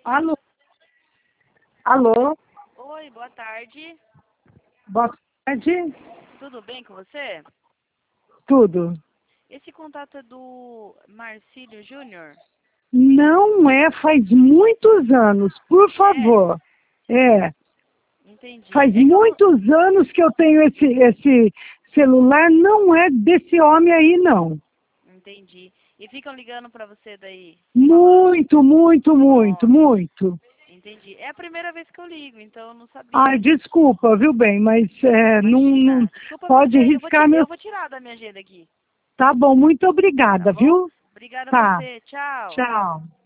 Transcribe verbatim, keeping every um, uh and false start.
Alô? Alô? Oi, boa tarde. Boa tarde. Tudo bem com você? Tudo. Esse contato é do Marcílio Júnior? Não é, faz muitos anos, por É, favor. É, entendi. faz É que eu não... muitos anos que eu tenho esse, esse celular, não é desse homem aí, não. Entendi. E ficam ligando pra você daí, falando. Muito, muito, muito, Nossa, muito. entendi. É a primeira vez que eu ligo, então eu não Ai, sabia. desculpa, viu, bem, mas é, não, não Imagina. Desculpa pode você, eu vou, ti- riscar meu... eu vou tirar da minha agenda aqui, Tá bom, muito tá obrigada, bom? viu? Obrigada a Tá, você. Tchau. tchau.